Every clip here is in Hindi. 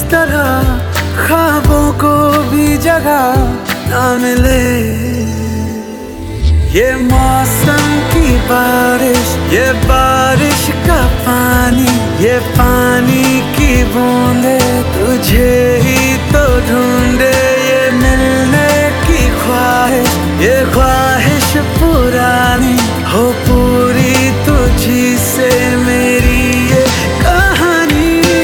तरह ख्वाबों को भी जगह ना मिले। ये मौसम की बारिश, ये बारिश का पानी, ये पानी की बूंदे तुझे ही तो ढूंढे। ये मिलने की ख्वाहिश, ये ख्वाहिश पुरानी हो पूरी तुझी से मेरी ये कहानी।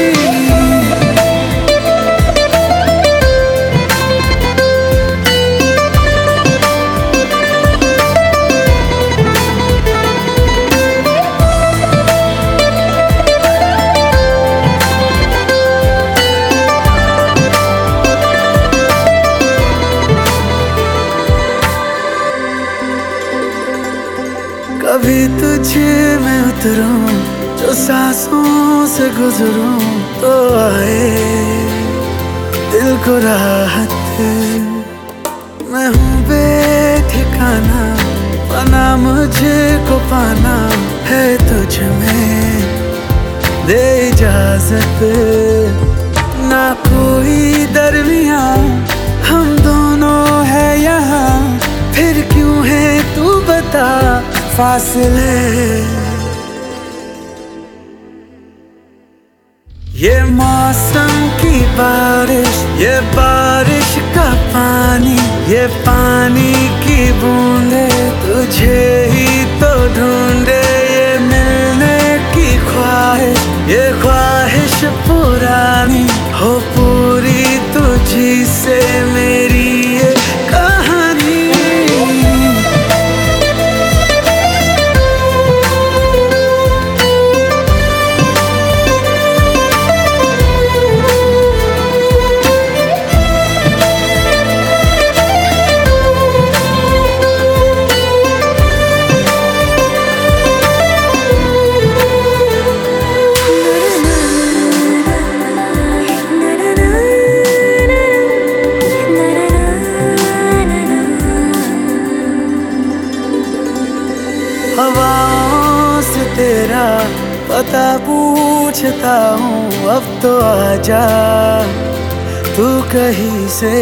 कभी तुझे मैं उतरूं, जो सांसों से गुजरूं तो आए दिल को राहत। मैं हूँ बेठिकाना, पाना मुझे को पाना है तुझ में, दे इजाजत। ना कोई दरमिया हम दोनों है यहाँ, फिर क्यों है तू बता फासले। ये मौसम की बारिश, ये बारिश का पानी, ये पानी की बूंदे तुझे ही तो ढूंढे। ये मिलने की ख्वाहिश, ये ख्वाहिश पुरानी हो पूरी तुझी से मेरी ये कहानी। हवाओं से तेरा पता पूछता हूँ, अब तो आजा तू कहीं से।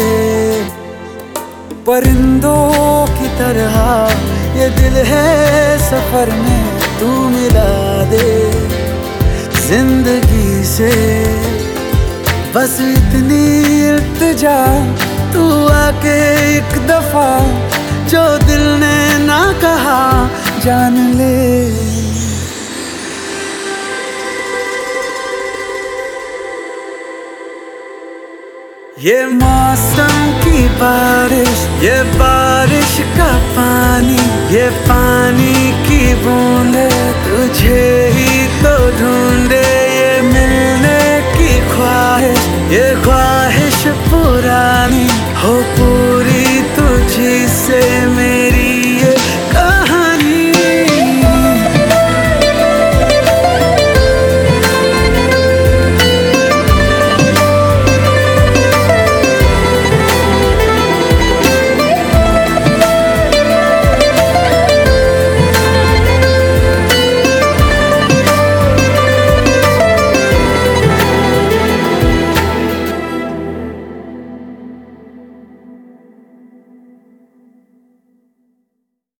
परिंदों की तरह ये दिल है सफर में, तू मिला दे जिंदगी से। बस इतनी इल्तिजा तू आके एक दफा, जो दिल ने ना कहा जान ले। ये मौसम की बारिश, ये बारिश का पानी, ये पानी की बूंदे तुझे ही तो ढूंढे। ये मिलने की ख्वाहिश, ये ख्वाहिश पुरानी हो पूरी